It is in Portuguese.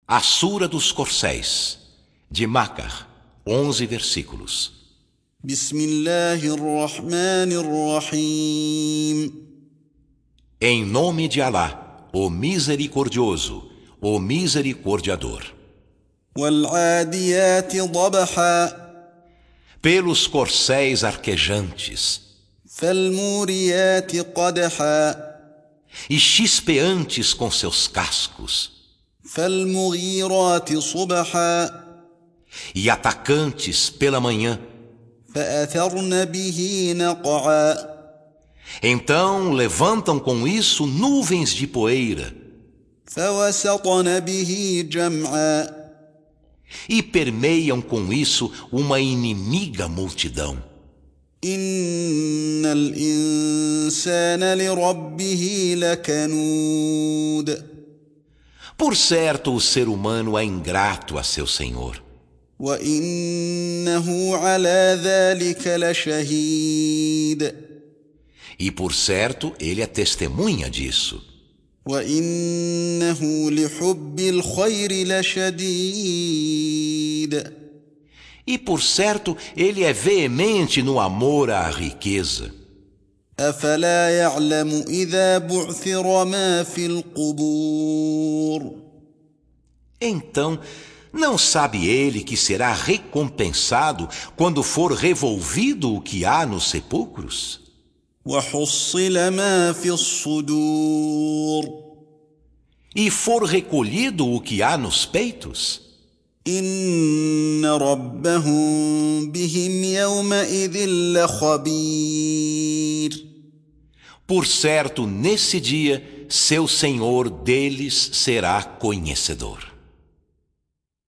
A Sura dos Corcéis, de Macar, 11 versículos. Bismillahirrahmanirrahim. Em nome de Alá, o Misericordioso, o Misericordiador. وَالْعَادِيَاتِ ضَبْحًا. Pelos corcéis arquejantes فَالْمُورِيَاتِ قَدْحًا. e chispeantes com seus cascos, فَالْمُغِيرَاتِ صُبْحًا. e atacantes pela manhã. فَأَثَرْنَ بِهِ نَقْعًا. Então levantam com isso nuvens de poeira فَوَسَطْنَ بِهِ جَمْعًا. e permeiam com isso uma inimiga multidão. إِنَّ الْإِنسَانَ لِرَبِّهِ لَكَنُودٌ. Por certo, o ser humano é ingrato a seu Senhor. وَإِنَّهُ عَلَى ذَلِكَ لَشَهِيدٌ. E por certo, ele é testemunha disso. وَإِنَّهُ لِحُبِّ الْخَيْرِ لَشَدِيدٌ. E por certo, ele é veemente no amor à riqueza. أَفَلَا يَعْلَمُ إِذَا بُعْثِرَ مَا فِي الْقُبُورِ. Então, não sabe ele que será recompensado quando for revolvido o que há nos sepulcros? وَحُصِّلَ مَا فِي الصُّدُورِ. E for recolhido o que há nos peitos? إِنَّ رَبَّهُم بِهِمْ يَوْمَئِذٍ لَخَبِيرٌ. Por certo, nesse dia, seu Senhor deles será conhecedor.